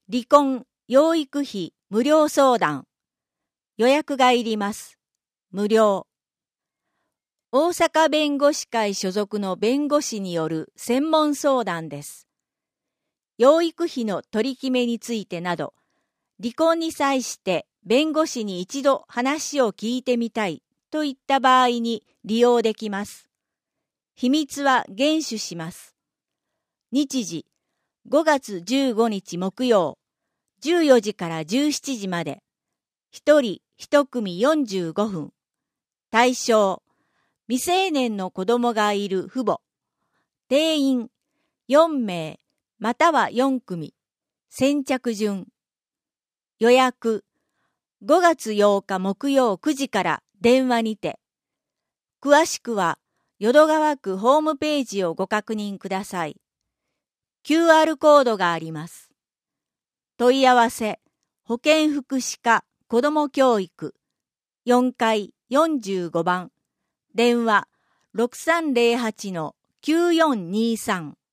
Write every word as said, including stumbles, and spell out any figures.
離婚、養育費無料相談。予約がいります。無料。大阪弁護士会所属の弁護士による専門相談です。養育費の取り決めについてなど、離婚に際して弁護士に一度話を聞いてみたいといった場合に利用できます。秘密は厳守します。日時、ごがつじゅうごにち木曜、じゅうよじからじゅうしちじまで、ひとりいちくみよんじゅうごふん。対象、未成年の子供がいる父母。定員、よんめい、またはよんくみ。先着順。予約、ごがつようか木曜くじから電話にて。詳しくは、淀川区ホームページをご確認ください。キューアール コードがあります。問い合わせ、保健福祉課子ども教育よんかいよんじゅうごばん。電話 ろくさんぜろはちのきゅうよんにさん。